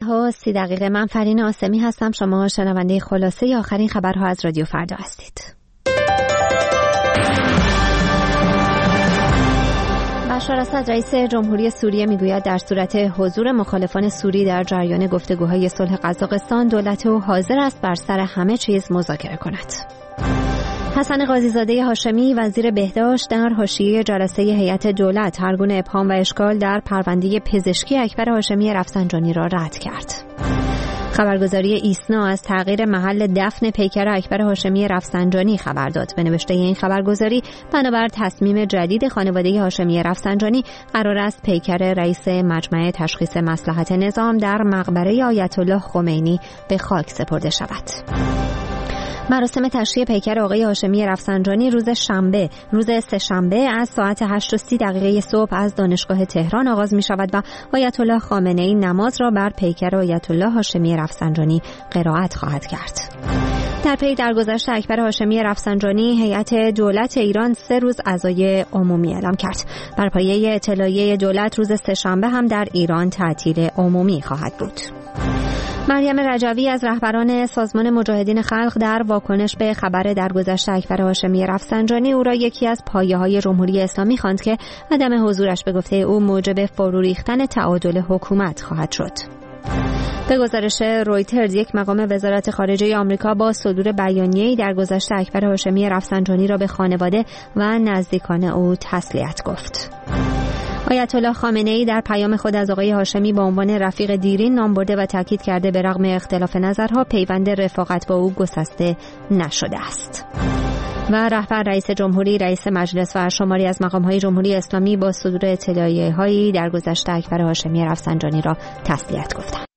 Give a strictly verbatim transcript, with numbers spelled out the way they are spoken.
و سی دقیقه. من فرین آسمی هستم. شما شنونده خلاصه آخرین خبرها از رادیو فردا هستید. بشار اسد رئیس جمهوری سوریه میگوید در صورت حضور مخالفان سوری در جریان گفتگوهای صلح قزاقستان، دولت او حاضر است بر سر همه چیز مذاکره کند. حسن قاضی‌زاده هاشمی وزیر بهداشت در حاشیه جلسه هیئت دولت هر گونه ابهام و اشکال در پرونده پزشکی اکبر هاشمی رفسنجانی را رد کرد. خبرگزاری ایسنا از تغییر محل دفن پیکر اکبر هاشمی رفسنجانی خبر داد. به نوشته این خبرگزاری، بنابر تصمیم جدید خانواده هاشمی رفسنجانی قرار است پیکر رئیس مجمع تشخیص مصلحت نظام در مقبره آیت الله خمینی به خاک سپرده شود. مراسم تشییع پیکر آقای هاشمی رفسنجانی روز شنبه روز سه‌شنبه از ساعت هشت و سی دقیقه صبح از دانشگاه تهران آغاز می شود و آیت الله خامنه‌ای نماز را بر پیکر آیت الله هاشمی رفسنجانی قرائت خواهد کرد. در پی درگذشت اکبر هاشمی رفسنجانی، هیئت دولت ایران سه روز عزای عمومی اعلام کرد. بر پایه اطلاعیه دولت روز سه‌شنبه هم در ایران تعطیل عمومی خواهد بود. مریم رجوی از رهبران سازمان مجاهدین خلق در واکنش به خبر درگذشت اکبر هاشمی رفسنجانی او را یکی از پایه‌های جمهوری اسلامی خواند که عدم حضورش به گفته او موجب فرو ریختن تعادل حکومت خواهد شد. به گزارش رویترز، یک مقام وزارت خارجه آمریکا با صدور بیانیه‌ای درگذشت اکبر هاشمی رفسنجانی را به خانواده و نزدیکان او تسلیت گفت. آیت الله خامنه‌ای در پیام خود از آقای هاشمی با عنوان رفیق دیرین نام برده و تاکید کرده به رغم اختلاف نظرها پیوند رفاقت با او گسسته نشده است. و رهبر رئیس جمهوری، رئیس مجلس و شماری از مقام‌های جمهوری اسلامی با صدور اطلاعیه‌هایی درگذشت اکبر هاشمی رفسنجانی را تسلیت گفتند.